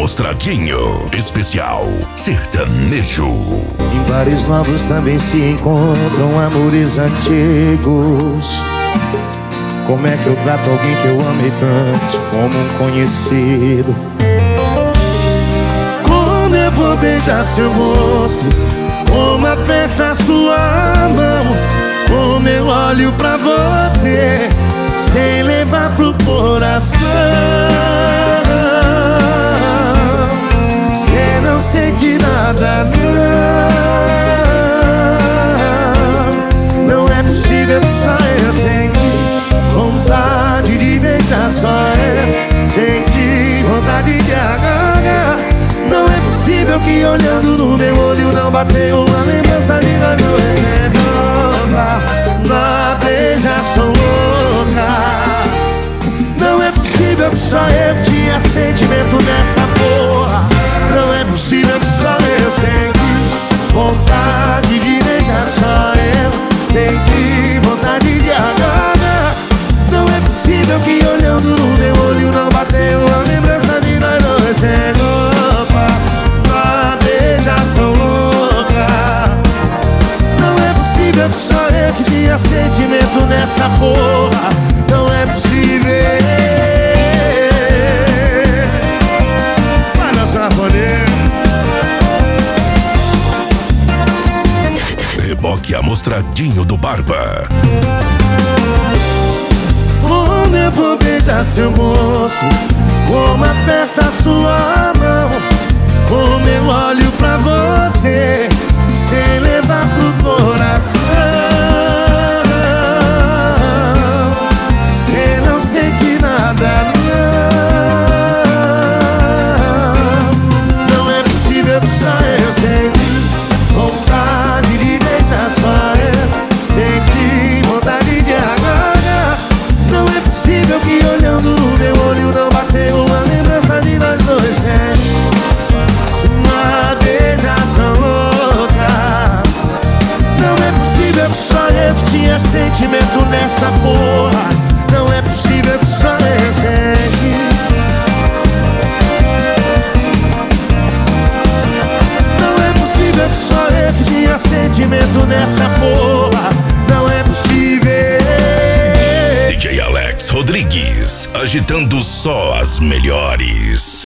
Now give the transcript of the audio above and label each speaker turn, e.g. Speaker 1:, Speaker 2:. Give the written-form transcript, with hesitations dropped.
Speaker 1: Amostradinho especial sertanejo.
Speaker 2: Em bares novos também se encontram amores antigos. Como é que eu trato alguém que eu amei tanto como um conhecido? Como eu vou beijar seu rosto? Como aperta sua mão? Como eu olho pra você sem levar pro coração? Cê não sente nada, não. Não é possível que só eu senti vontade de beijar, só eu senti vontade de agarrar. Não é possível que olhando no meu olho não bateu uma lembrança de nós dois sendo na beijação louca. Não é possível que só eu tinha sentimento nessa porra. Não é possível que só eu senti vontade de beijar, só eu senti vontade de agarrar. Não é possível que olhando no meu olho não bateu uma lembrança de nós dois sendo na beijação louca. Não é possível que só eu que tinha sentimento nessa porra. Não é possível. Vai dançar poder.
Speaker 1: Reboque Amostradinho do Barba.
Speaker 2: Como eu vou beijar seu rosto? Como aperta sua mão? Como eu olho pra você sem levar pro coração? Cê não sente nada, não. Não é possível que só eu senti vontade de beijar, só eu senti vontade de agarrar. Não é possível que olhando no meu olho não bateu uma lembrança de nós dois sendo uma beijação louca. Não é possível que só eu que tinha sentimento nessa porra. Não é possível que só eu senti. Não é possível que só eu que tinha sentimento nessa porra. Não é possível.
Speaker 1: DJ Alex Rodrigues, agitando só as melhores.